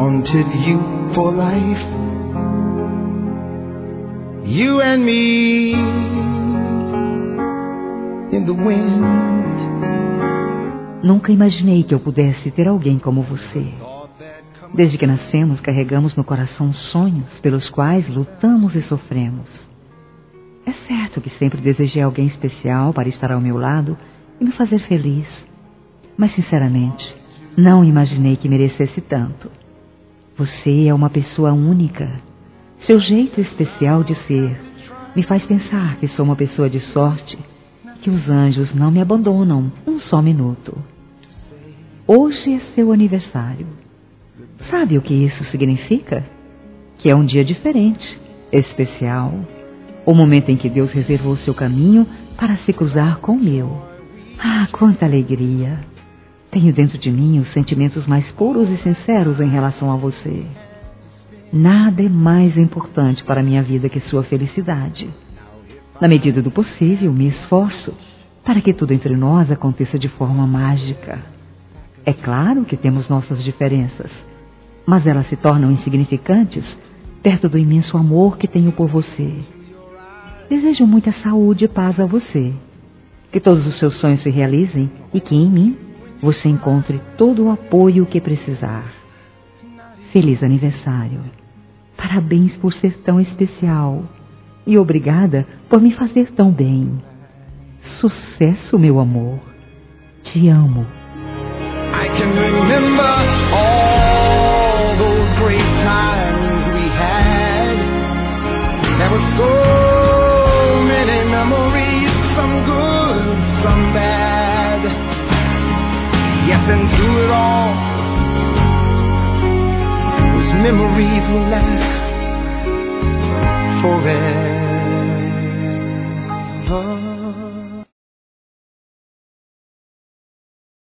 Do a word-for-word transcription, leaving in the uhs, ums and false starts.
wanted you for life, you and me in the wind. Nunca imaginei que eu pudesse ter alguém como você. Desde que nascemos, carregamos no coração sonhos pelos quais lutamos e sofremos. É certo que sempre desejei alguém especial para estar ao meu lado e me fazer feliz. Mas, sinceramente, não imaginei que merecesse tanto. Você é uma pessoa única. Seu jeito especial de ser me faz pensar que sou uma pessoa de sorte, que os anjos não me abandonam um só minuto. Hoje é seu aniversário. Sabe o que isso significa? Que é um dia diferente, especial. O momento em que Deus reservou seu caminho para se cruzar com o meu. Ah, quanta alegria! Tenho dentro de mim os sentimentos mais puros e sinceros em relação a você. Nada é mais importante para a minha vida que sua felicidade. Na medida do possível, me esforço para que tudo entre nós aconteça de forma mágica. É claro que temos nossas diferenças, mas elas se tornam insignificantes perto do imenso amor que tenho por você. Desejo muita saúde e paz a você. Que todos os seus sonhos se realizem e que em mim você encontre todo o apoio que precisar. Feliz aniversário. Parabéns por ser tão especial. E obrigada por me fazer tão bem. Sucesso, meu amor. Te amo. I can remember all